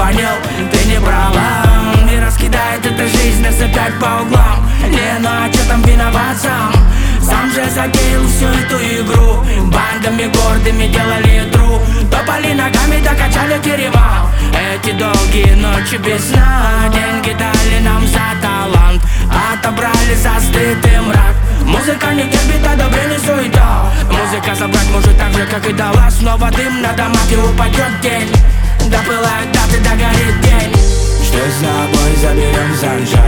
звонил, ты не брала. И раскидает эта жизнь нас опять по углам. Не, ну а чё там виноват сам? Сам же затеял всю эту игру. Бандами гордыми делали тру. Топали ногами, докачали терема. Эти долгие ночи без сна. Деньги дали нам за талант, отобрали за стыд и мрак. Музыка не терпит одобрение, суета. Музыка забрать может так же, как и дала. Снова дым на домах и упадет тень. Допылают даты, догорит день. Что с собой заберем, саншайн?